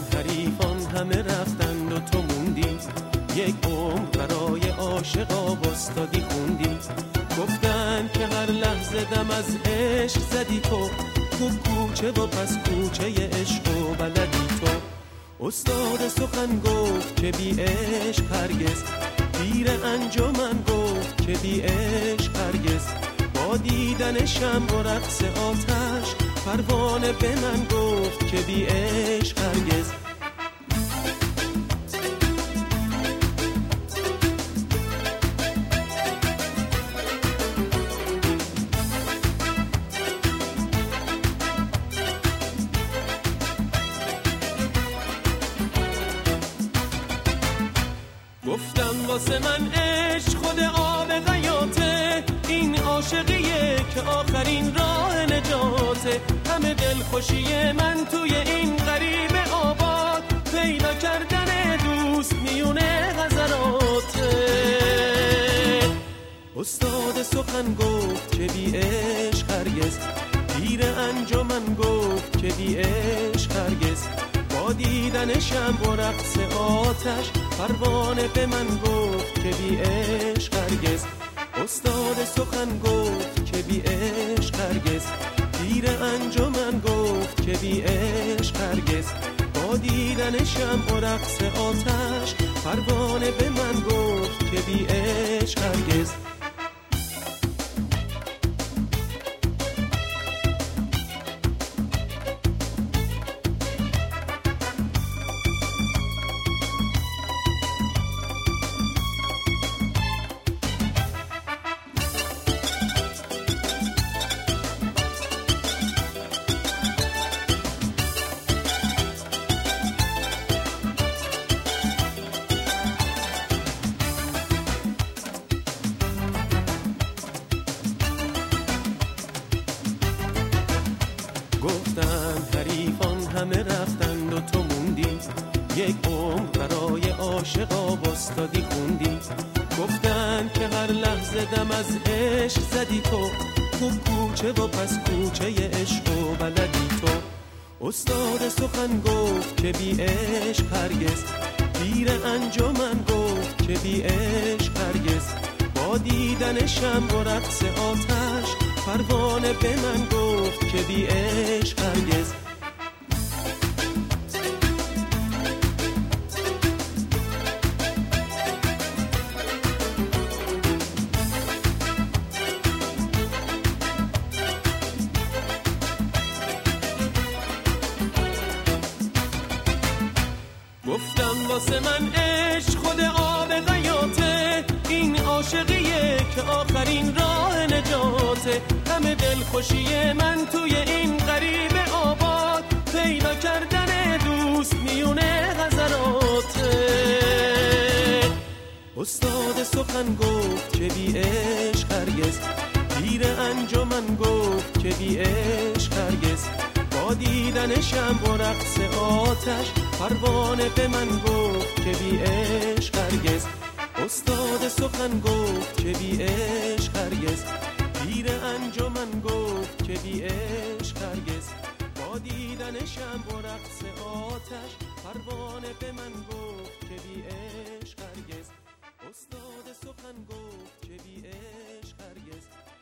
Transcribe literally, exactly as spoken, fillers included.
حریفان همه رفتند و تو موندی، یک عمر برای عاشقا بستادی خوندی. گفتن که هر لحظه دم از عشق زدی تو، تو کوچه و پس کوچه عشق و بلدی تو. استاد سخن گفت که بی عشق هرگز، پیر انجمن گفت که بی عشق هرگز. با دیدن شمع و رقص آتش، پروانه به من گفت که بی عشق هرگز. گفتم واسه من عشق خود آب حیاته، این عاشقیه که آخرین راه نجاته. همه دلخوشی من توی این غریب آباد، پیدا کردن دوست میونه غزلاته. استاد سخن گفت که بی عشق هرگز، پیر انجمن گفت که بی عشق هرگز. با دیدن شمع و رقص آتش، پروانه به من گفت که بی عشق هرگز. استاد سخن گفت که بی عشق هرگز، پیر انجمن گفت که بی عشق هرگز. با دیدن شمع و رقص آتش، پروانه به من گفت که بی عشق هرگز. گفتن حریفان همه رفتند و تو موندی، یک عمر برای عاشقا بستادی خوندی. گفتن که هر لحظه دم از عشق زدی تو، تو کوچه و پس کوچه عشق و بلدی تو. استاد سخن گفت که بی عشق هرگز، پیر انجمن گفت که بی عشق هرگز. با دیدن شمع و رقص آتش، پروانه به من گفت که بی عشق هرگز. گفتم واسه من عشق خود آب حیاته، این عاشقیه که آخرین راه نجاته. همه دلخوشی من توی این غریب آباد، پیدا کردن دوست میونه غزلاته. استاد سخن گفت که بی عشق هرگز، پیر انجمن گفت که بی عشق هرگز. با دیدن شمع و رقص آتش، پروانه به من گفت که بی عشق هرگز. استاد سخن گفت که بی عشق هرگز، پیر انجمن گفت که بی عشق هرگز. با دیدن شمع و رقص آتش، پروانه به من گفت که بی عشق هرگز. استاد سخن گفت که بی عشق هرگز.